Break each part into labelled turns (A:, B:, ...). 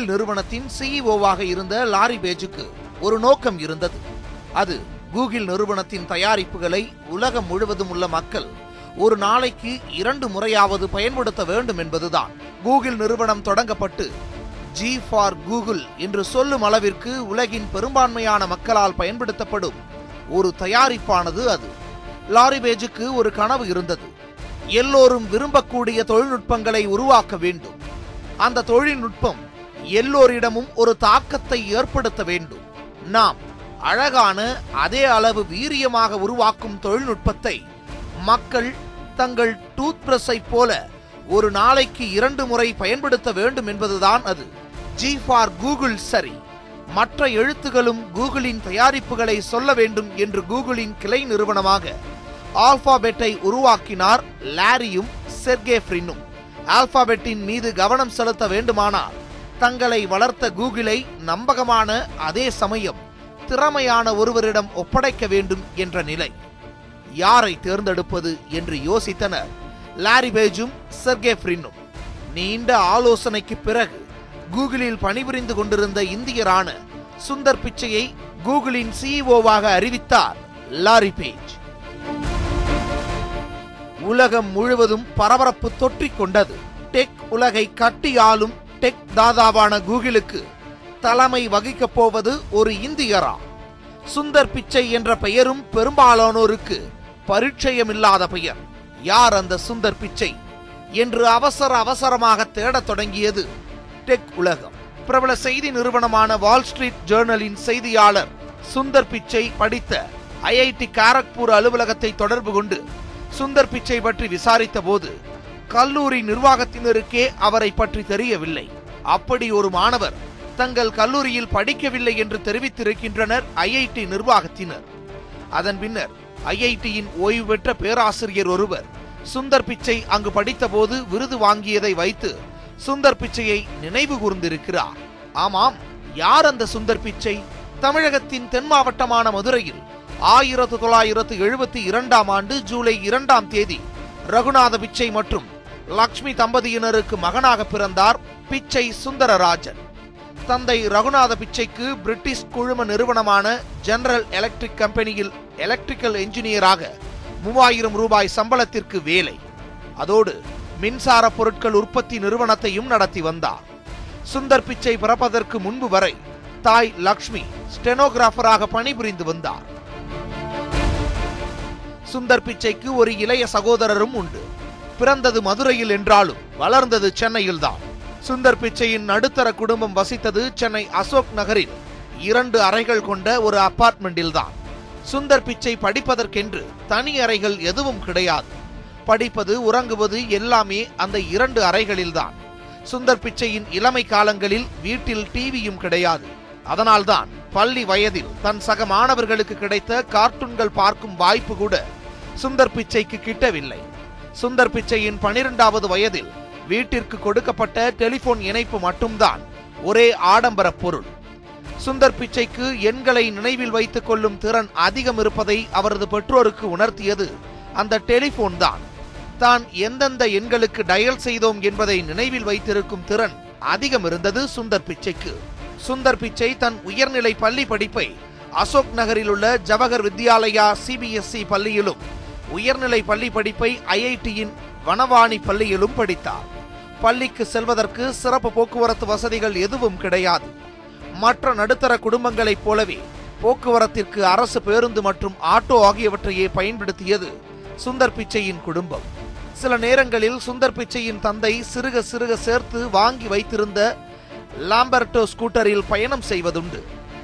A: Google நிறுவனத்தின் சிஇஓவாக இருந்த lorry பேஜுக்கு ஒரு நோக்கம் இருந்தது. அது கூகுள் நிறுவனத்தின் தயாரிப்புகளை உலகம் முழுவதும் உள்ள மக்கள் ஒரு நாளைக்கு 2 முறையாவது பயன்படுத்த வேண்டும் என்பதுதான். கூகுள் நிறுவனம் தொடங்கப்பட்டு ஜி ஃபார் கூகுள் என்று சொல்லும் அளவிற்கு உலகின் பெரும்பான்மையான மக்களால் பயன்படுத்தப்படும் ஒரு தயாரிப்பானது அது. லாரி பேஜுக்கு ஒரு கனவு இருந்தது. எல்லோரும் விரும்பக்கூடிய தொழில்நுட்பங்களை உருவாக்க வேண்டும். அந்த தொழில்நுட்பம் எல்லோரிடமும் ஒரு தாக்கத்தை ஏற்படுத்த வேண்டும். நாம் அழகான அதே அளவு வீரியமாக உருவாக்கும் தொழில்நுட்பத்தை மக்கள் தங்கள் டூத் பிரஷை போல ஒரு நாளைக்கு 2 முறை பயன்படுத்த வேண்டும் என்பதுதான் அது. ஜி ஃபார் கூகுள் சரி, மற்ற எழுத்துகளும் கூகுளின் தயாரிப்புகளை சொல்ல வேண்டும் என்று கூகுளின் கிளை நிறுவனமாக ஆல்பாபெட்டை உருவாக்கினார் லாரியும் செர்கே பிரினும். ஆல்பாபெட்டின் மீது கவனம் செலுத்த வேண்டுமானால் தங்களை வளர்த்த கூகுளை நம்பகமான அதே சமயம் திறமையான ஒருவரிடம் ஒப்படைக்க வேண்டும் என்ற நிலை. யாரை தேர்ந்தெடுப்பது என்று யோசித்தனர் லாரி பேஜும் செர்கே பிரினும். நீண்ட ஆலோசனைக்கு பிறகு கூகுளில் பணிபுரிந்து கொண்டிருந்த இந்தியரான சுந்தர் பிச்சையை கூகுளின் சிஇஓவாக அறிவித்தார் லாரி பேஜ். உலகம் முழுவதும் பரபரப்பு தொற்றிக் கொண்டது. டெக் உலகை கட்டி ஆளும் டெக் தாதாவான கூகுளுக்கு தலைமை வகிக்கப் போவது ஒரு இந்தியரா? சுந்தர் பிச்சை என்ற பெயரும் பெரும்பாலானோருக்கு பரிச்சயமில்லாத பெயர். யார் அந்த சுந்தர் பிச்சை என்று அவசரமாக தேடத் தொடங்கியது டெக் உலகம். பிரபல செய்தி நிறுவனமான வால் ஸ்ட்ரீட் ஜேர்னலின் செய்தியாளர் சுந்தர் பிச்சை படித்த ஐஐடி காரக்பூர் அலுவலகத்தை தொடர்பு கொண்டு சுந்தர் பிச்சை பற்றி விசாரித்த போது கல்லூரி நிர்வாகத்தினருக்கே அவரை பற்றி தெரியவில்லை. அப்படி ஒரு மாணவர் தங்கள் கல்லூரியில் படிக்கவில்லை என்று தெரிவித்திருக்கின்றனர் ஐஐடி நிர்வாகத்தினர். அதன் பின்னர் ஐஐடியின் ஓய்வு பெற்ற பேராசிரியர் ஒருவர் சுந்தர் பிச்சை அங்கு படித்த போது விருது வாங்கியதை வைத்து சுந்தர் பிச்சையை நினைவு கூர்ந்திருக்கிறார். ஆமாம், யார் அந்த சுந்தர் பிச்சை? தமிழகத்தின் தென் மாவட்டமான மதுரையில் 1972ஆம் ஆண்டு ஜூலை 2ஆம் தேதி ரகுநாத பிச்சை மற்றும் லக்ஷ்மி தம்பதியினருக்கு மகனாக பிறந்தார் பிச்சை சுந்தரராஜன். தந்தை ரகுநாத பிச்சைக்கு பிரிட்டிஷ் குழும நிறுவனமான ஜெனரல் எலக்ட்ரிக் கம்பெனியில் எலக்ட்ரிக்கல் என்ஜினியராக 3000 ரூபாய் சம்பளத்திற்கு வேலை. அதோடு மின்சார பொருட்கள் உற்பத்தி நிறுவனத்தையும் நடத்தி வந்தார். சுந்தர் பிச்சை பிறப்பதற்கு முன்பு வரை தாய் லக்ஷ்மி ஸ்டெனோகிராஃபராக பணிபுரிந்து வந்தார். சுந்தர் பிச்சைக்கு ஒரு இளைய சகோதரரும் உண்டு. பிறந்தது மதுரையில் என்றாலும் வளர்ந்தது சென்னையில் தான். சுந்தர் பிச்சையின் நடுத்தர குடும்பம் வசித்தது சென்னை அசோக் நகரில் 2 அறைகள் கொண்ட ஒரு அபார்ட்மெண்டில் தான். சுந்தர் பிச்சை படிப்பதற்கென்று தனி அறைகள் எதுவும் கிடையாது. படிப்பது உறங்குவது எல்லாமே அந்த 2 அறைகளில்தான். சுந்தர் பிச்சையின் இளமை காலங்களில் வீட்டில் டிவியும் கிடையாது. அதனால்தான் பள்ளி வயதில் தன் சக மாணவர்களுக்கு கிடைத்த கார்ட்டூன்கள் பார்க்கும் வாய்ப்பு கூட சுந்தர் பிச்சைக்கு கிட்டவில்லை. சுந்தர் பிச்சையின் 12வது வயதில் வீட்டிற்கு கொடுக்கப்பட்ட டெலிபோன் இணைப்பு மட்டும்தான் ஒரே ஆடம்பர பொருள். சுந்தர் பிச்சைக்கு எண்களை நினைவில் வைத்துக் கொள்ளும் திறன் அதிகம் இருப்பதை அவரது பெற்றோருக்கு உணர்த்தியது அந்த டெலிபோன் தான். தான் எந்தெந்த எண்களுக்கு டயல் செய்தோம் என்பதை நினைவில் வைத்திருக்கும் திறன் அதிகம் இருந்தது சுந்தர் பிச்சைக்கு. சுந்தர் பிச்சை தன் உயர்நிலை பள்ளி படிப்பை அசோக் நகரில் உள்ள ஜவஹர் வித்யாலயா சிபிஎஸ்இ பள்ளியிலும் உயர்நிலை பள்ளி படிப்பை ஐஐடியின் வனவாணி பள்ளியிலும் படித்தார். பள்ளிக்கு செல்வதற்கு சிறப்பு போக்குவரத்து வசதிகள் எதுவும் கிடையாது. மற்ற நடுத்தர குடும்பங்களைப் போலவே போக்குவரத்திற்கு அரசு பேருந்து மற்றும் ஆட்டோ ஆகியவற்றையே பயன்படுத்தியது சுந்தர் பிச்சையின் குடும்பம். சில நேரங்களில் சுந்தர் பிச்சையின் தந்தை சிறுக சேர்த்து வாங்கி வைத்திருந்த லாம்பர்டோ ஸ்கூட்டரில் பயணம் செய்வதுண்டு.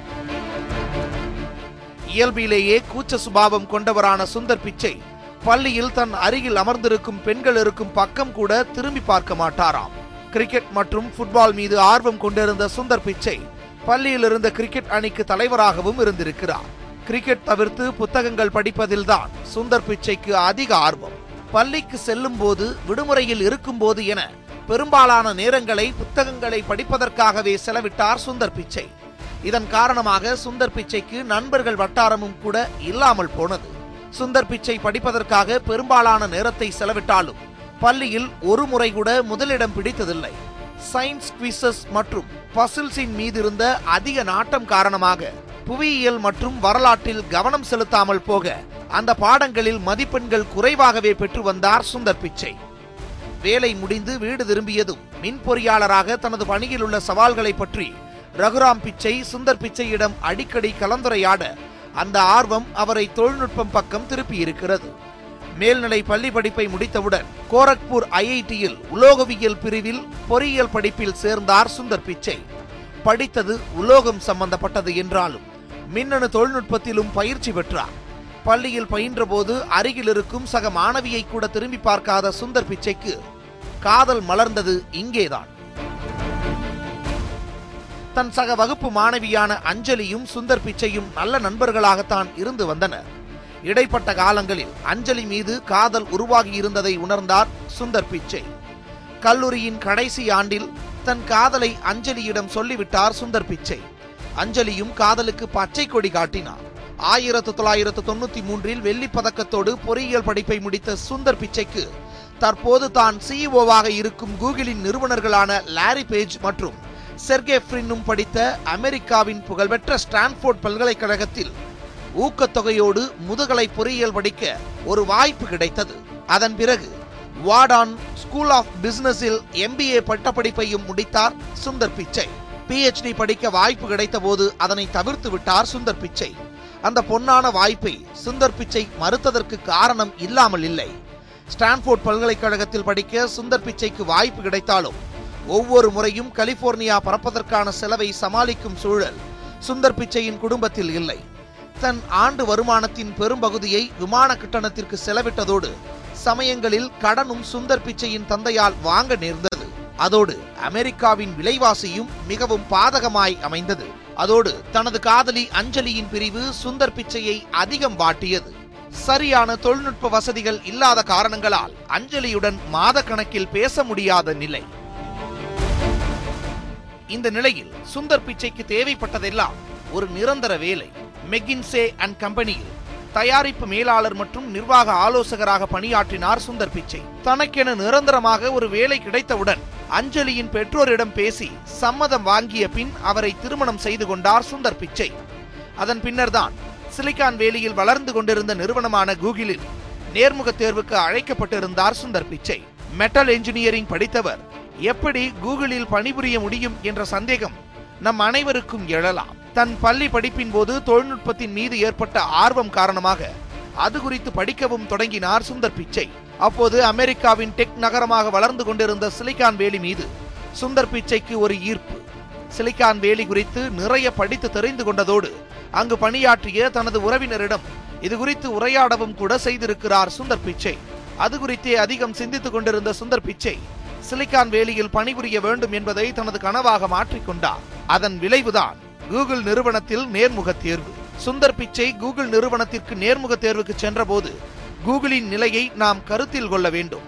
A: இயல்பிலேயே கூச்ச சுபாவம் கொண்டவரான சுந்தர் பிச்சை பள்ளியில் தன் அருகில் அமர்ந்திருக்கும் பெண்கள் இருக்கும் பக்கம் கூட திரும்பி பார்க்க மாட்டாராம். கிரிக்கெட் மற்றும் ஃபுட்பால் மீது ஆர்வம் கொண்டிருந்த சுந்தர் பிச்சை பள்ளியில் இருந்த கிரிக்கெட் அணிக்கு தலைவராகவும் இருந்திருக்கிறார். கிரிக்கெட் தவிர்த்து புத்தகங்கள் படிப்பதில்தான் சுந்தர் பிச்சைக்கு அதிக ஆர்வம். பள்ளிக்கு செல்லும் போது, விடுமுறையில் இருக்கும் போது என பெரும்பாலான நேரங்களை புத்தகங்களை படிப்பதற்காகவே செலவிட்டார் சுந்தர் பிச்சை. இதன் காரணமாக சுந்தர் பிச்சைக்கு நண்பர்கள் வட்டாரமும் கூட இல்லாமல் போனது. சுந்தர் பிச்சை படிப்பதற்காக பெரும்பாலான நேரத்தை செலவிட்டாலும் பள்ளியில் ஒரு முறை கூட முதலிடம் பிடித்ததில்லை. சயின்ஸ் குவிசஸ் மற்றும் பசில்ஸின் மீதிருந்த அதிக நாட்டம் காரணமாக புவியியல் மற்றும் வரலாற்றில் கவனம் செலுத்தாமல் போக அந்த பாடங்களில் மதிப்பெண்கள் குறைவாகவே பெற்று வந்தார் சுந்தர் பிச்சை. வேலை முடிந்து வீடு திரும்பியதும் மின் பொறியாளராக தனது பணியில் உள்ள சவால்களை பற்றி ரகுராம் பிச்சை சுந்தர் பிச்சையிடம் அடிக்கடி கலந்துரையாட அந்த ஆர்வம் அவரை தொழில்நுட்பம் பக்கம் திருப்பியிருக்கிறது. மேல்நிலை பள்ளி படிப்பை முடித்தவுடன் கோரக்பூர் IITயில் உலோகவியல் பிரிவில் பொறியியல் படிப்பில் சேர்ந்தார் சுந்தர் பிச்சை. படித்தது உலோகம் சம்பந்தப்பட்டது என்றாலும் மின்னணு தொழில்நுட்பத்திலும் பயிற்சி பெற்றார். பள்ளியில் பயின்ற போது அருகில் இருக்கும் சக மாணவியை கூட திரும்பி பார்க்காத சுந்தர் பிச்சைக்கு காதல் மலர்ந்தது இங்கேதான். தன் சக வகுப்பு மாணவியான அஞ்சலியும் சுந்தர் பிச்சையும் நல்ல நண்பர்களாகத்தான் இருந்து வந்தனர். இடைப்பட்ட காலங்களில் அஞ்சலி மீது காதல் உருவாகி இருந்ததை உணர்ந்தார் சுந்தர் பிச்சை. கல்லூரியின் கடைசி ஆண்டில் தன் காதலை அஞ்சலியிடம் சொல்லிவிட்டார் சுந்தர் பிச்சை. அஞ்சலியும் காதலுக்கு பச்சை கொடி காட்டினார். 1993 வெள்ளி பதக்கத்தோடு பொறியியல் படிப்பை முடித்த சுந்தர் பிச்சைக்கு தற்போது தான் CEO-வாக இருக்கும் கூகுளின் நிறுவனர்களான லாரி பேஜ் மற்றும் செர்கே பிரின்னும் படித்த அமெரிக்காவின் புகழ்பெற்ற ஸ்டான்ஃபோர்ட் பல்கலைக்கழகத்தில் ஊக்கத்தொகையோடு முதுகலை பொறியியல் படிக்க ஒரு வாய்ப்பு கிடைத்தது. அதன் பிறகு வார்டன் ஸ்கூல் ஆஃப் பிசினஸில் MBA பட்டப்படிப்பையும் முடித்தார் சுந்தர் பிச்சை. PhD படிக்க வாய்ப்பு கிடைத்த போது அதனை தவிர்த்து விட்டார் சுந்தர் பிச்சை. அந்த பொன்னான வாய்ப்பை சுந்தர் பிச்சை மறுத்ததற்கு காரணம் இல்லாமல் இல்லை. ஸ்டான்ஃபோர்ட் பல்கலைக்கழகத்தில் படிக்க சுந்தர் பிச்சைக்கு வாய்ப்பு கிடைத்தாலும் ஒவ்வொரு முறையும் கலிபோர்னியா பறப்பதற்கான செலவை சமாளிக்கும் சூழல் சுந்தர் பிச்சையின் குடும்பத்தில் இல்லை. தன் ஆண்டு வருமானத்தின் பெரும்பகுதியை விமான கட்டணத்திற்கு செலவிட்டதோடு சமயங்களில் கடனும் சுந்தர் பிச்சையின் தந்தையால் வாங்க நேர்ந்தது. அதோடு அமெரிக்காவின் விலைவாசியும் மிகவும் பாதகமாய் அமைந்தது. அதோடு தனது காதலி அஞ்சலியின் பிரிவு சுந்தர் பிச்சையை அதிகம் வாட்டியது. சரியான தொழில்நுட்ப வசதிகள் இல்லாத காரணங்களால் அஞ்சலியுடன் மாத கணக்கில் பேச முடியாத நிலை. இந்த நிலையில் சுந்தர் பிச்சைக்கு தேவைப்பட்டதெல்லாம் ஒரு நிரந்தர வேலை. மெக்கின்சே அண்ட் கம்பெனியில் தயாரிப்பு மேலாளர் மற்றும் நிர்வாக ஆலோசகராக பணியாற்றினார் சுந்தர் பிச்சை. தனக்கென நிரந்தரமாக ஒரு வேலை கிடைத்தவுடன் அஞ்சலியின் பெற்றோரிடம் பேசி சம்மதம் வாங்கிய பின் அவரை திருமணம் செய்து கொண்டார் சுந்தர் பிச்சை. அதன் பின்னர்தான் சிலிகான் வேலியில் வளர்ந்து கொண்டிருந்த நிறுவனமான கூகுளில் நேர்முக தேர்வுக்கு அழைக்கப்பட்டிருந்தார் சுந்தர் பிச்சை. மெட்டல் என்ஜினியரிங் படித்தவர் எப்படி கூகுளில் பணிபுரிய முடியும் என்ற சந்தேகம் நம் அனைவருக்கும் எழலாம். தன் பள்ளி படிப்பின் போது தொழில்நுட்பத்தின் மீது ஏற்பட்ட ஆர்வம் காரணமாக அது குறித்து படிக்கவும் தொடங்கினார் சுந்தர் பிச்சை. அப்போது அமெரிக்காவின் டெக் நகரமாக வளர்ந்து கொண்டிருந்த சிலிகான் வேலி மீது சுந்தர் பிச்சைக்கு ஒரு ஈர்ப்பு. சிலிகான் வேலி குறித்து நிறைய படித்து தெரிந்து கொண்டதோடு அங்கு பணியாற்றிய தனது உறவினரிடம் இது குறித்து உரையாடவும் கூட செய்திருக்கிறார் சுந்தர் பிச்சை. அது குறித்தே அதிகம் சிந்தித்துக் கொண்டிருந்த சுந்தர் பிச்சை சிலிகான் வேலியில் பணிபுரிய வேண்டும் என்பதை தனது கனவாக மாற்றிக்கொண்டார். அதன் விளைவுதான் கூகுள் நிறுவனத்தில் நேர்முக தேர்வு. சுந்தர் பிச்சை கூகுள் நிறுவனத்திற்கு நேர்முக தேர்வுக்கு சென்ற போது கூகுளின் நிலையை நாம் கருத்தில் கொள்ள வேண்டும்.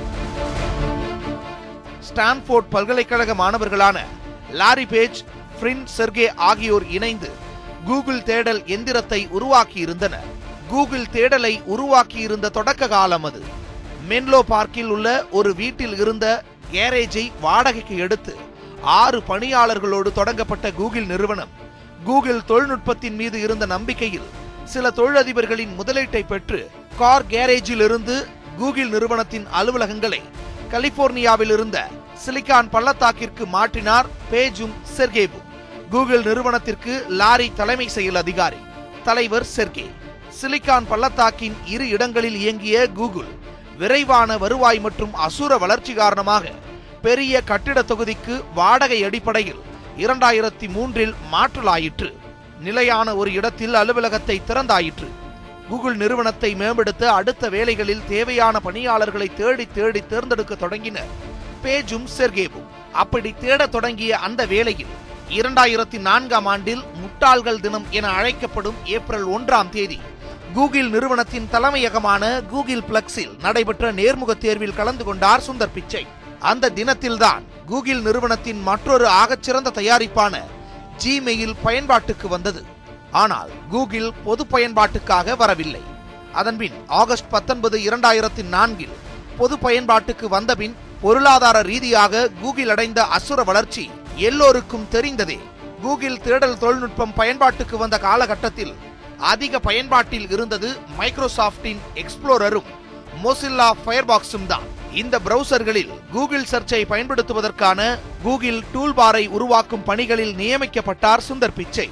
A: ஸ்டான்ஃபோர்ட் பல்கலைக்கழக மாணவர்களான லாரி பேஜ், பிரின், செர்கே ஆகியோர் இணைந்து கூகுள் தேடல் எந்திரத்தை உருவாக்கி இருந்தனர். கூகுள் தேடலை உருவாக்கியிருந்த தொடக்க காலம் அது. மென்லோ பார்க்கில் உள்ள ஒரு வீட்டில் இருந்த கேரேஜை வாடகைக்கு எடுத்து 6 பணியாளர்களோடு தொடங்கப்பட்ட கூகுள் நிறுவனம் கூகுள் தொழில்நுட்பத்தின் மீது இருந்த நம்பிக்கையில் சில தொழிலதிபர்களின் முதலீட்டை பெற்று கார் கேரேஜில் இருந்து கூகுள் நிறுவனத்தின் அலுவலகங்களை கலிபோர்னியாவில் இருந்த சிலிகான் பள்ளத்தாக்கிற்கு மாற்றினார் பேஜும் செர்கேவும். கூகுள் நிறுவனத்திற்கு லாரி தலைமை செயல் அதிகாரி, தலைவர் செர்கே. சிலிகான் பள்ளத்தாக்கின் 2 இடங்களில் இயங்கிய கூகுள் விரைவான வருவாய் மற்றும் அசுர வளர்ச்சி காரணமாக பெரிய கட்டிட தொகுதிக்கு வாடகை அடிப்படையில் 2003 மாற்றலாயிற்று. நிலையான ஒரு இடத்தில் அலுவலகத்தை திறந்தாயிற்று. கூகுள் நிறுவனத்தை மேம்படுத்த அடுத்த வேலைகளில் தேவையான பணியாளர்களை தேடி தேர்ந்தெடுக்க தொடங்கினர் பேஜும் செர்கேவும். அப்படி தேட தொடங்கிய அந்த வேளையில் 2004ஆம் ஆண்டில் முட்டாள்கள் தினம் என அழைக்கப்படும் ஏப்ரல் 1ஆம் தேதி கூகுள் நிறுவனத்தின் தலைமையகமான கூகுள் பிளக்ஸில் நடைபெற்ற நேர்முக தேர்வில் கலந்து கொண்டார் சுந்தர் பிச்சை. அந்த தினத்தில்தான் கூகுள் நிறுவனத்தின் மற்றொரு ஆகச்சிறந்த தயாரிப்பான ஜிமெயில் பயன்பாட்டுக்கு வந்தது. ஆனால் கூகுள் பொது பயன்பாட்டுக்காக வரவில்லை. அதன்பின் ஆகஸ்ட் 19, 2004 பொது பயன்பாட்டுக்கு வந்தபின் பொருளாதார ரீதியாக கூகிள் அடைந்த அசுர வளர்ச்சி எல்லோருக்கும் தெரிந்ததே. கூகிள் தேடல் தொழில்நுட்பம் பயன்பாட்டுக்கு வந்த காலகட்டத்தில் அதிக பயன்பாட்டில் இருந்தது மைக்ரோசாப்டின் எக்ஸ்ப்ளோரரும் மொசில்லா ஃபயர்பாக்ஸும் தான். இந்த பிரவுசர்களில் கூகிள் சர்ச்சை பயன்படுத்துவதற்கான கூகிள் டூல்பாரை உருவாக்கும் பணிகளில் நியமிக்கப்பட்டார் சுந்தர் பிச்சை.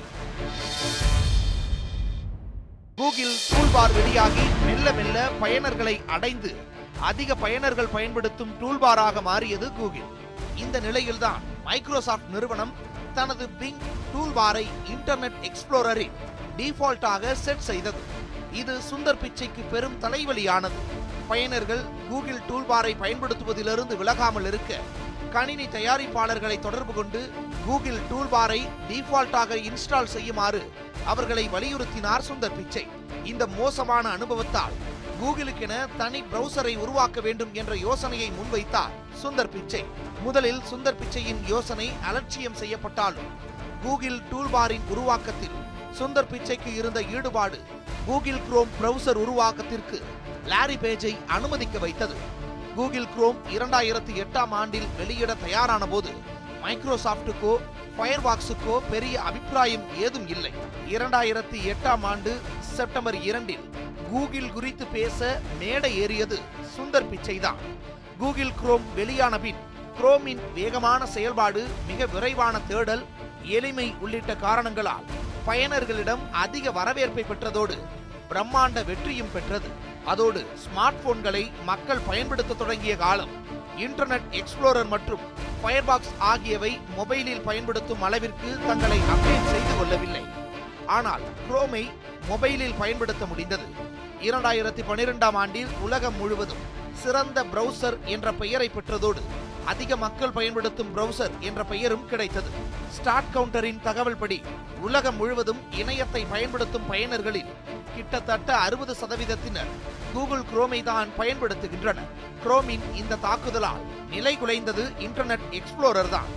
A: கூகிள் டூல்பார் வெளியாகி மெல்ல மெல்ல பயனர்களை அடைந்து அதிக பயனர்கள் பயன்படுத்தும் டூல்பாராக மாறியது கூகிள். இந்த நிலையில்தான் மைக்ரோசாப்ட் நிறுவனம் தனது பிங் டூல்பாரை இன்டர்நெட் எக்ஸ்ப்ளோரரில் டிஃபால்ட்டாக செட் செய்தது. இது சுந்தர் பிச்சைக்கு பெரும் தலைவலியானது. பயனர்கள் கூகிள் டூல்பாரை பயன்படுத்துவதிலிருந்து விலகாமல் இருக்க கணினி தயாரிப்பாளர்களை தொடர்பு கொண்டு கூகிள் டூல்பாரை டிஃபால்ட்டாக இன்ஸ்டால் செய்யுமாறு அவர்களை வலியுறுத்தினார் சுந்தர் பிச்சை. இந்த மோசமான அனுபவத்தால் கூகிளுக்கென தனி பிரவுசரை உருவாக்க வேண்டும் என்ற யோசனையை முன்வைத்தார் சுந்தர் பிச்சை. முதலில் சுந்தர் பிச்சையின் யோசனை அலட்சியம் செய்யப்பட்டாலும் கூகிள் டூல்பாரின் உருவாக்கத்தில் சுந்தர் பிச்சைக்கு இருந்த ஈடுபாடு கூகிள் குரோம் பிரவுசர் உருவாக்கத்திற்கு லாரி பேஜை அனுமதிக்க வைத்தது. கூகிள் குரோம் 2008ஆம் ஆண்டில் வெளியிட தயாரான போது மைக்ரோசாப்டுக்கோ ஃபயர்பாக்ஸுக்கோ பெரிய அபிப்பிராயம் ஏதும் இல்லை. 2008ஆம் ஆண்டு செப்டம்பர் 2இல் கூகிள் குறித்து பேச மேடை ஏறியது சுந்தர் பிச்சை தான். கூகிள் குரோம் வெளியான பின் குரோமின் வேகமான செயல்பாடு, மிக விரைவான தேடல், எளிமை உள்ளிட்ட காரணங்களால் பயனர்களிடம் அதிக வரவேற்பை பெற்றதோடு பிரம்மாண்ட வெற்றியும் பெற்றது. அதோடு ஸ்மார்ட் போன்களை மக்கள் பயன்படுத்த தொடங்கிய காலம் இன்டர்நெட் எக்ஸ்ப்ளோரர் மற்றும் ஃபயர்பாக்ஸ் ஆகியவை மொபைலில் பயன்படுத்தும் அளவிற்கு தங்களை அப்டேட் செய்து கொள்ளவில்லை. ஆனால் குரோமை மொபைலில் பயன்படுத்த முடிந்தது. 2012ஆம் ஆண்டில் உலகம் முழுவதும் சிறந்த பிரவுசர் என்ற பெயரை பெற்றதோடு அதிக மக்கள் பயன்படுத்தும் பிரவுசர் என்ற பெயரும் கிடைத்தது. ஸ்டார்ட் கவுண்டரின் தகவல் படி உலகம் முழுவதும் இணையத்தை பயன்படுத்தும் பயனர்களில் கிட்டத்தட்ட 60% கூகுள் குரோமை தான் பயன்படுத்துகின்றனர். குரோமின் இந்த தாக்குதலால் நிலை குலைந்தது இன்டர்நெட் எக்ஸ்ப்ளோரர் தான்.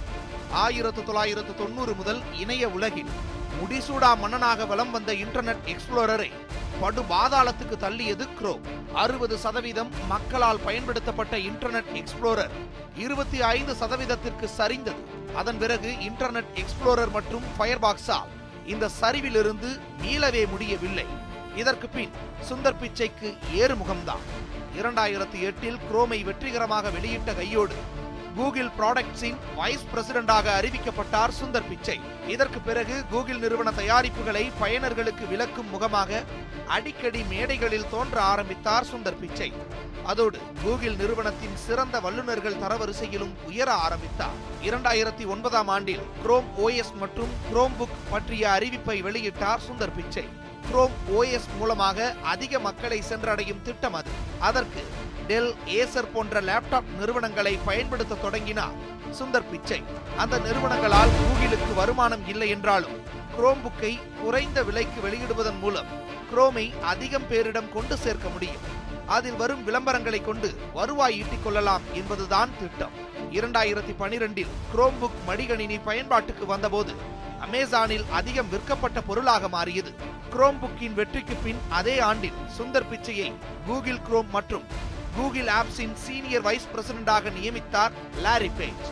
A: 1990 முதல் இணைய உலகில் முடிசூடா மன்னனாக வலம் வந்த இன்டர்நெட் எக்ஸ்ப்ளோரரை படு பாதாளத்துக்கு தள்ளியது குரோம். 60% மக்களால் பயன்படுத்தப்பட்ட இன்டர்நெட் எக்ஸ்ப்ளோரர் 25%க்கு சரிந்தது. அதன் பிறகு இன்டர்நெட் எக்ஸ்ப்ளோரர் மற்றும் ஃபயர்பாக்ஸால் இந்த சரிவிலிருந்து மீளவே முடியவில்லை. இதற்கு பின் சுந்தர் பிச்சைக்கு ஏறுமுகம்தான். 2008இல் குரோமை வெற்றிகரமாக வெளியிட்ட கையோடு கூகிள் ப்ராடக்ட்ஸின் வைஸ் பிரசிடென்டாக அறிவிக்கப்பட்டார் சுந்தர் பிச்சை. இதற்கு பிறகு கூகிள் நிறுவன தயாரிப்புகளை பயனர்களுக்கு விளக்கும் முகமாக அடிக்கடி மேடைகளில் தோன்ற ஆரம்பித்தார் சுந்தர் பிச்சை. அதோடு கூகிள் நிறுவனத்தின் சிறந்த வல்லுநர்கள் தரவரிசையிலும் உயர ஆரம்பித்தார். 2009ஆம் ஆண்டில் குரோம் OS மற்றும் குரோம் புக் பற்றிய அறிவிப்பை வெளியிட்டார் சுந்தர் பிச்சை. குரோம் OS மூலமாக அதிக மக்களை சென்றடையும் திட்டம் அது. அதற்கு டெல், ஏசர் போன்ற லேப்டாப் நிறுவனங்களை பயன்படுத்த தொடங்கினார் சுந்தர் பிச்சை. அந்த நிறுவனங்களால் கூகிளுக்கு வருமானம் இல்லை என்றாலும் குரோம் புக்கை குறைந்த விலைக்கு வெளியிடுவதன் மூலம் குரோமை அதிகம் பேரிடம் கொண்டு சேர்க்க முடியும். அதில் வரும் விளம்பரங்களை கொண்டு வருவாய் ஈட்டிக் கொள்ளலாம் என்பதுதான் திட்டம். 2012இல் குரோம் புக் மடிகணினி பயன்பாட்டுக்கு வந்தபோது அமேசானில் அதிகம் விற்கப்பட்ட பொருளாக மாறியது. குரோம் புக்கின் வெற்றிக்கு பின் அதே ஆண்டில் சுந்தர் பிச்சையை கூகிள் குரோம் மற்றும் கூகிள் ஆப்ஸின் சீனியர் வைஸ் பிரசிடென்டாக நியமித்தார் லாரி பேஜ்.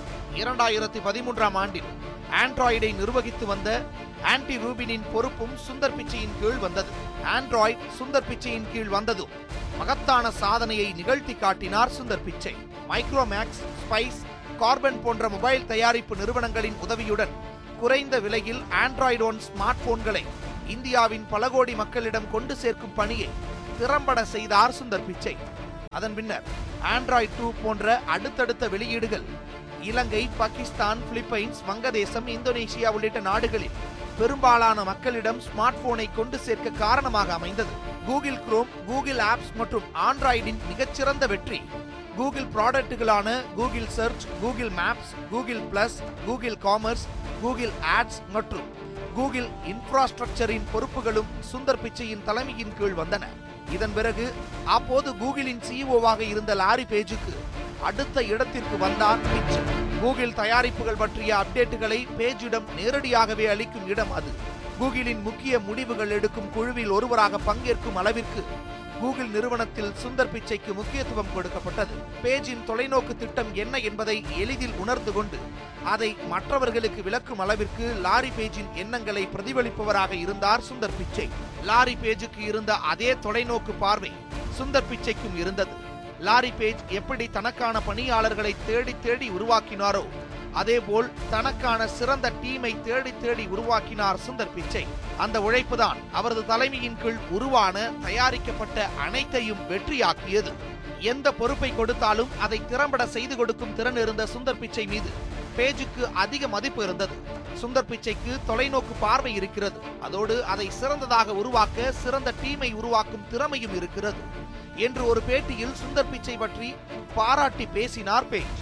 A: 2013ஆம் ஆண்டில் ஆண்ட்ராய்டை நிர்வகித்து வந்த ஆன்டி ரூபினின் பொறுப்பும் சுந்தர் பிச்சையின் கீழ் வந்தது. ஆண்ட்ராய்டு சுந்தர் பிச்சையின் கீழ் வந்ததும் மகத்தான சாதனையை நிகழ்த்தி காட்டினார் Sundar Pichai. Micromax, Spice, Karbonn போன்ற மொபைல் தயாரிப்பு நிறுவனங்களின் உதவியுடன் குறைந்த விலையில் ஆண்ட்ராய்டு ஒன் ஸ்மார்ட் போன்களை இந்தியாவின் பல கோடி மக்களிடம் கொண்டு சேர்க்கும் பணியை திறம்பட செய்தார் சுந்தர் பிச்சை. அதன் பின்னர் ஆண்ட்ராய்டு 2 போன்ற அடுத்தடுத்த வெளியீடுகள் இலங்கை, பாகிஸ்தான், பிலிப்பைன்ஸ், வங்கதேசம், இந்தோனேஷியா உள்ளிட்ட நாடுகளில் பெரும்பாலான மக்களிடம் ஸ்மார்ட் போனை கொண்டு சேர்க்க காரணமாக அமைந்தது. கூகிள் குரோம், கூகிள் ஆப்ஸ் மற்றும் ஆண்ட்ராய்டின் மிகச்சிறந்த வெற்றி கூகிள் ப்ராடக்ட்டுகளான Google search, Google maps, Google plus, Google commerce, Google ads மற்றும் கூகிள் இன்ஃப்ராஸ்ட்ரக்சரின் பொறுப்புகளும் சுந்தர் பிச்சையின் தலைமையின் கீழ் வந்தன. இதன் பிறகு அப்போது கூகிளின் சிஇஓவாக இருந்த லாரி பேஜுக்கு அடுத்த இடத்திற்கு வந்தார் பிச்சை. கூகிள் தயாரிப்புகள் பற்றிய அப்டேட்டுகளை பேஜிடம் நேரடியாகவே அளிக்கும் இடம் அது. கூகிளின் முக்கிய முடிவுகள் எடுக்கும் குழுவில் ஒருவராக பங்கேற்கும் அளவிற்கு கூகுள் நிறுவனத்தில் சுந்தர் பிச்சைக்கு முக்கியத்துவம் கொடுக்கப்பட்டது. பேஜின் தொலைநோக்கு திட்டம் என்ன என்பதை எளிதில் உணர்ந்து கொண்டு அதை மற்றவர்களுக்கு விளக்கும் அளவிற்கு லாரி பேஜின் எண்ணங்களை பிரதிபலிப்பவராக இருந்தார் சுந்தர் பிச்சை. லாரி பேஜுக்கு இருந்த அதே தொலைநோக்கு பார்வை சுந்தர் பிச்சைக்கும் இருந்தது. லாரி பேஜ் எப்படி தனக்கான பணியாளர்களை தேடி தேடி உருவாக்கினாரோ அதேபோல் தனக்கான சிறந்த டீமை தேடி தேடி உருவாக்கினார் சுந்தர் பிச்சை. அந்த உழைப்புதான் அவரது தலைமையின் கீழ் உருவான தயாரிக்கப்பட்ட அனைத்தையும் வெற்றியாக்கியது. எந்த பொறுப்பை கொடுத்தாலும் அதை திறம்பட செய்து கொடுக்கும் திறன் இருந்த சுந்தர் பிச்சை மீது பேஜுக்கு அதிக மதிப்பு இருந்தது. சுந்தர் பிச்சைக்கு தொலைநோக்கு பார்வை இருக்கிறது. அதோடு அதை சிறந்ததாக உருவாக்க சிறந்த டீமை உருவாக்கும் திறமையும் இருக்கிறது என்று ஒரு பேட்டியில் சுந்தர் பிச்சை பற்றி பாராட்டி பேசினார் பேஜ்.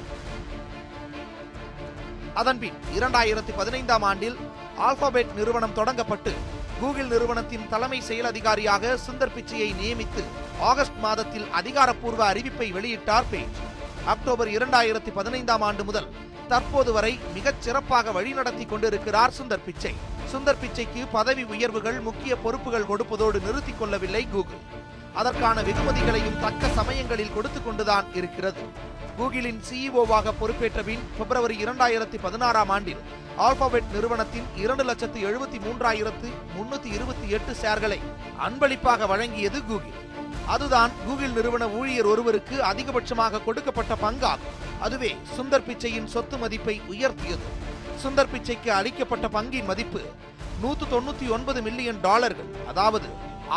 A: அதன்பின் 2015ஆம் ஆண்டில் ஆல்பாபெட் நிறுவனம் தொடங்கப்பட்டு கூகுள் நிறுவனத்தின் தலைமை செயல் அதிகாரியாக சுந்தர் பிச்சையை நியமித்து ஆகஸ்ட் மாதத்தில் அதிகாரப்பூர்வ அறிவிப்பை வெளியிட்டார் பேஜ். அக்டோபர் 2015ஆம் ஆண்டு முதல் தற்போது வரை மிகச் சிறப்பாக வழிநடத்தி கொண்டிருக்கிறார் சுந்தர் பிச்சை. சுந்தர் பிச்சைக்கு பதவி உயர்வுகள், முக்கிய பொறுப்புகள் கொடுப்பதோடு நிறுத்திக் கொள்ளவில்லை கூகுள். அதற்கான வெகுமதிகளையும் தக்க சமயங்களில் கொடுத்து கொண்டுதான் இருக்கிறது. கூகுளின் சிஇஓவாக பொறுப்பேற்ற பின் பிப்ரவரி 2016ஆம் ஆண்டில் ஆல்பாபெட் நிறுவனத்தின் 2,73,328 ஷேர்களை அன்பளிப்பாக வழங்கியது கூகுள். அதுதான் கூகுள் நிறுவன ஊழியர் ஒருவருக்கு அதிகபட்சமாக கொடுக்கப்பட்ட பங்காகும். அதுவே சுந்தர் பிச்சையின் சொத்து மதிப்பை உயர்த்தியது. சுந்தர் பிச்சைக்கு அளிக்கப்பட்ட பங்கின் மதிப்பு $199 மில்லியன், அதாவது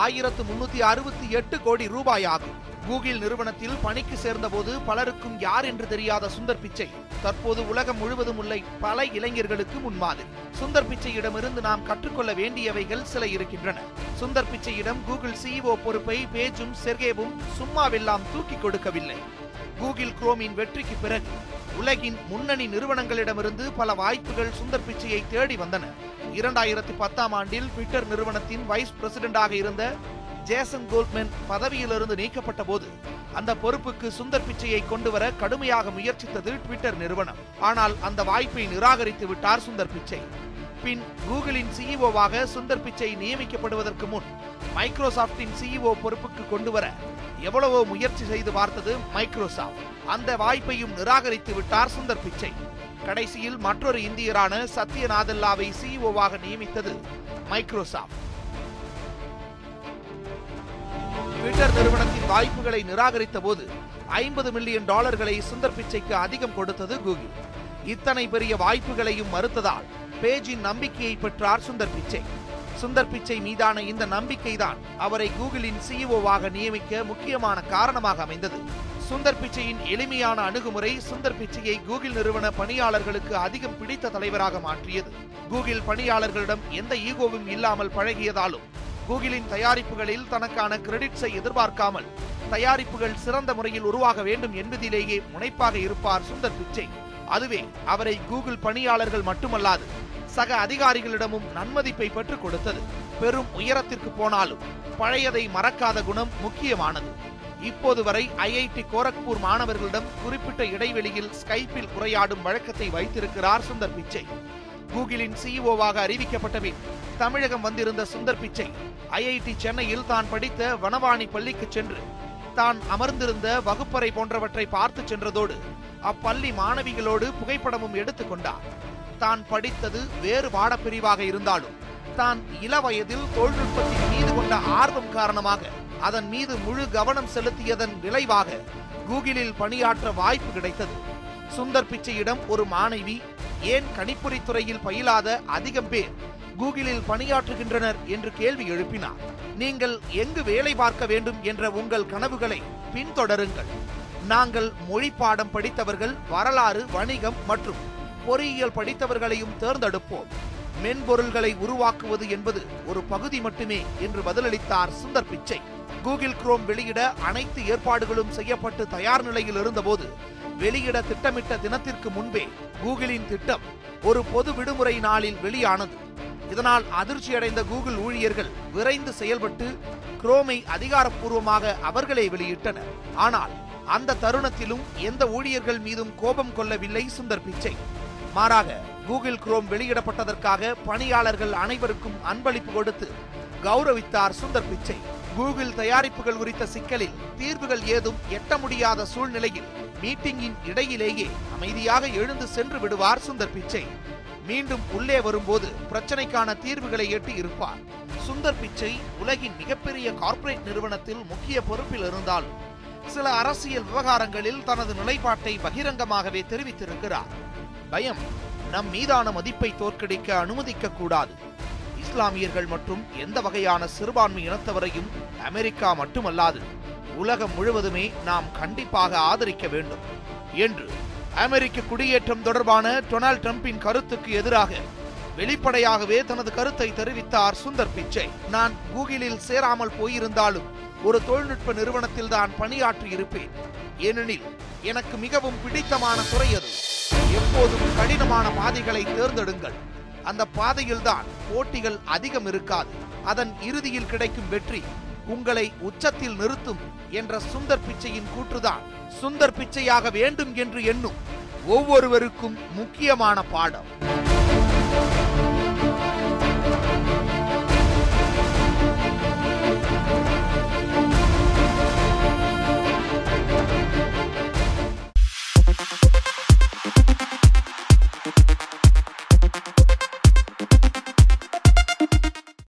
A: 1368 கோடி ரூபாய் ஆகும். கூகுள் நிறுவனத்தில் பணிக்கு சேர்ந்தபோது பலருக்கும் யார் என்று தெரியாத சுந்தர் பிச்சை தற்போது உலகம் முழுவதும் உள்ள பல இளைஞர்களுக்கு முன்மாதிரி. சுந்தர் பிச்சையிடமிருந்து நாம் கற்றுக்கொள்ள வேண்டியவைகள் சில இருக்கின்றன. சுந்தர் பிச்சையிடம் கூகுள் சிஇஓ பொறுப்பை பேஜும் செர்கேவும் சும்மாவெல்லாம் தூக்கி கொடுக்கவில்லை. கூகுள் குரோமின் வெற்றிக்கு பிறகு உலகின் முன்னணி நிறுவனங்களிடமிருந்து பல வாய்ப்புகள் சுந்தர் பிச்சையை தேடி வந்தன. 2010ஆம் ஆண்டில் ட்விட்டர் நிறுவனத்தின் வைஸ் பிரசிடென்டாக இருந்த ஜேசன் கோல்ட்மேன் பதவியிலிருந்து நீக்கப்பட்ட போது அந்த பொறுப்புக்கு சுந்தர் பிச்சையை கொண்டு வர கடுமையாக முயற்சித்தது ட்விட்டர் நிறுவனம். ஆனால் அந்த வாய்ப்பை நிராகரித்து விட்டார் சுந்தர் பிச்சை. பின் கூகுளின் சிஇஓவாக சுந்தர் பிச்சை நியமிக்கப்படுவதற்கு முன் மைக்ரோசாப்டின் சிஇஓ பொறுப்புக்கு கொண்டு வர எவ்வளவோ முயற்சி செய்து பார்த்தது மைக்ரோசாப்ட். அந்த வாய்ப்பையும் நிராகரித்து விட்டார் சுந்தர் பிச்சை. கடைசியில் மற்றொரு இந்தியரான சத்ய நாதல்லாவை சிஇஓவாக நியமித்தது மைக்ரோசாப்ட். ட்விட்டர் நிறுவனத்தின் வாய்ப்புகளை நிராகரித்த போது $50 மில்லியன் சுந்தர் பிச்சைக்கு அதிகம் கொடுத்தது கூகுள். இத்தனை பெரிய வாய்ப்புகளையும் மறுத்ததால் பேஜின் நம்பிக்கையை பெற்றார் சுந்தர் பிச்சை. சுந்தர் பிச்சை மீதான இந்த நம்பிக்கைதான் அவரை கூகுளின் சிஇஓவாக நியமிக்க முக்கியமான காரணமாக அமைந்தது. சுந்தர் பிச்சையின் எளிமையான அணுகுமுறை சுந்தர் பிச்சையை கூகுள் நிறுவன பணியாளர்களுக்கு அதிகம் பிடித்த தலைவராக மாற்றியது. கூகுள் பணியாளர்களிடம் எந்த ஈகோவும் இல்லாமல் பழகியதாலும் கூகுளின் தயாரிப்புகளில் தனக்கான கிரெடிட்ஸை எதிர்பார்க்காமல் தயாரிப்புகள் சிறந்த முறையில் உருவாக வேண்டும் என்பதிலேயே முனைப்பாக இருப்பார் சுந்தர் பிச்சை. அதுவே அவரை கூகுள் பணியாளர்கள் மட்டுமல்லாது சக அதிகாரிகளிடமும் நன்மதிப்பை பெற்றுக் கொடுத்தது. பெரும் உயரத்திற்கு போனாலும் பழையதை மறக்காத குணம் முக்கியமானது. இப்போது வரை ஐஐடி கோரக்பூர் மாணவர்களிடம் குறிப்பிட்ட இடைவெளியில் ஸ்கைப்பில் உரையாடும் வழக்கத்தை வைத்திருக்கிறார் சுந்தர் பிச்சை. கூகுளின் சிஇஓவாக அறிவிக்கப்பட்ட பின் தமிழகம் வந்திருந்த சுந்தர் பிச்சை ஐஐடி சென்னையில் தான் படித்த வனவாணி பள்ளிக்கு சென்று தான் அமர்ந்திருந்த வகுப்பறை போன்றவற்றை பார்த்து சென்றதோடு அப்பள்ளி மாணவிகளோடு புகைப்படமும் எடுத்துக் கொண்டார். தான் படித்தது வேறு பாடப்பிரிவாக இருந்தாலும் தான் இளவயதில் தொழில்நுட்பத்தின் மீது கொண்ட ஆர்வம் காரணமாக அதன் மீது முழு கவனம் செலுத்தியதன் விளைவாக கூகுளில் பணியாற்ற வாய்ப்பு கிடைத்தது. சுந்தர் பிச்சையிடம் ஒரு மாணவி ஏன் கணிப்பொறி துறையில் பயிலாத அதிகம் பேர் கூகுளில் பணியாற்றுகின்றனர் என்று கேள்வி எழுப்பினார். நீங்கள் எங்கு வேலை பார்க்க வேண்டும் என்ற உங்கள் கனவுகளை பின்தொடருங்கள். நாங்கள் மொழி பாடம் படித்தவர்கள், வரலாறு, வணிகம் மற்றும் பொறியியல் படித்தவர்களையும் தேர்ந்தெடுப்போம். மென்பொருள்களை உருவாக்குவது என்பது ஒரு பகுதி மட்டுமே என்று பதிலளித்தார் சுந்தர் பிச்சை. கூகுள் குரோம் வெளியிட அனைத்து ஏற்பாடுகளும் செய்யப்பட்டு தயார் நிலையில் இருந்தபோது வெளியிட திட்டமிட்ட தினத்திற்கு முன்பே கூகுளின் திட்டம் ஒரு பொது விடுமுறை நாளில் வெளியானது. இதனால் அதிர்ச்சியடைந்த கூகுள் ஊழியர்கள் விரைந்து செயல்பட்டு குரோமை அதிகாரப்பூர்வமாக அவர்களே வெளியிட்டனர். ஆனால் அந்த தருணத்திலும் எந்த ஊழியர்கள் மீதும் கோபம் கொள்ளவில்லை சுந்தர் பிச்சை. மாறாக கூகுள் குரோம் வெளியிடப்பட்டதற்காக பணியாளர்கள் அனைவருக்கும் அன்பளிப்பு கொடுத்து கௌரவித்தார் சுந்தர் பிச்சை. கூகுள் தயாரிப்புகள் குறித்த சிக்கலில் தீர்வுகள் ஏதும் எட்ட முடியாத சூழ்நிலையில் மீட்டிங்கின் இடையிலேயே அமைதியாக எழுந்து சென்று விடுவார் சுந்தர் பிச்சை. மீண்டும் உள்ளே வரும்போது பிரச்சனைக்கான தீர்வுகளை எட்டி இருப்பார். சுந்தர் பிச்சை உலகின் மிகப்பெரிய கார்ப்பரேட் நிறுவனத்தில் முக்கிய பொறுப்பில் இருந்தாலும் சில அரசியல் விவகாரங்களில் தனது நிலைப்பாட்டை பகிரங்கமாகவே தெரிவித்திருக்கிறார். பயம் நம் மீதான மதிப்பை தோற்கடிக்க அனுமதிக்க கூடாது. இஸ்லாமியர்கள் மற்றும் எந்த வகையான சிறுபான்மை இனத்தவரையும் அமெரிக்கா மட்டுமல்லாது உலகம் முழுவதுமே நாம் கண்டிப்பாக ஆதரிக்க வேண்டும் என்று அமெரிக்க குடியேற்றம் தொடர்பான டொனால்ட் ட்ரம்பின் கருத்துக்கு எதிராக வெளிப்படையாகவே தனது கருத்தை தெரிவித்தார் சுந்தர் பிச்சை. நான் கூகுளில் சேராமல் போயிருந்தாலும் ஒரு தொழில்நுட்ப நிறுவனத்தில் தான் பணியாற்றி இருப்பேன். ஏனெனில் எனக்கு மிகவும் பிடித்தமான துறை அது. எப்போதும் கடினமான பாதைகளை தேர்ந்தெடுங்கள். அந்த பாதையில்தான் போட்டிகள் அதிகம் இருக்காது. அதன் இறுதியில் கிடைக்கும் வெற்றி உங்களை உச்சத்தில் நிறுத்தும் என்ற சுந்தர் பிச்சையின் கூற்றுதான் சுந்தர் பிச்சையாக வேண்டும் என்று எண்ணும் ஒவ்வொருவருக்கும் முக்கியமான பாடம்.